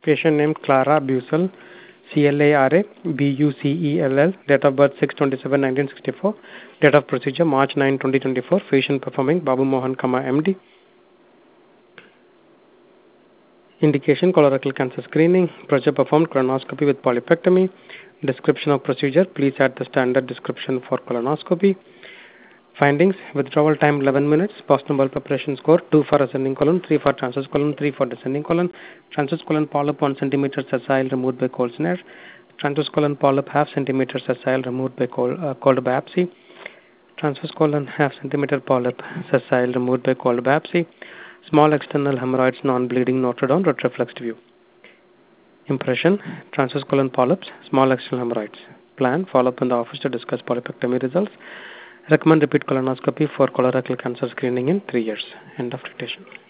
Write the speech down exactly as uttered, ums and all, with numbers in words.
Patient name Clara Bucell, C L A R A B U C E L L. Date of birth six twenty-seven nineteen sixty-four. Date of procedure March ninth twenty twenty-four. Patient performing Babu Mohan, M D. Indication colorectal cancer screening. Procedure performed colonoscopy with polypectomy. Description of procedure. Please add the standard description for colonoscopy. Findings: withdrawal time eleven minutes. Post-nuptial preparation score two for ascending colon, three for transverse colon, three for descending colon. Transverse colon polyp one centimeter sessile removed by cold snare. Transverse colon polyp half centimeter sessile removed by cold, uh, cold biopsy. Transverse colon half centimeter polyp sessile removed by cold biopsy. Small external hemorrhoids, non-bleeding, noted on retroflexed view. Impression: transverse colon polyps, small external hemorrhoids. Plan: follow up in the office to discuss polypectomy results. Recommend repeat colonoscopy for colorectal cancer screening in three years. End of dictation.